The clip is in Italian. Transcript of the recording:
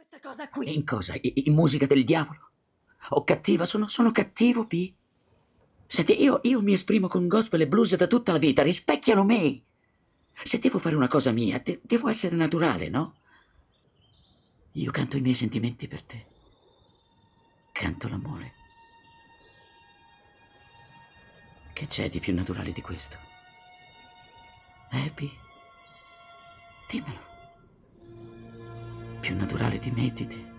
questa cosa qui? In cosa? In musica del diavolo? O cattiva? Sono cattivo, P? Senti, io mi esprimo con gospel e blues da tutta la vita, rispecchiano me. Se devo fare una cosa mia, devo essere naturale, no? Io canto i miei sentimenti per te. Canto l'amore. Che c'è di più naturale di questo? P? Dimmelo. Più naturale di me e di te.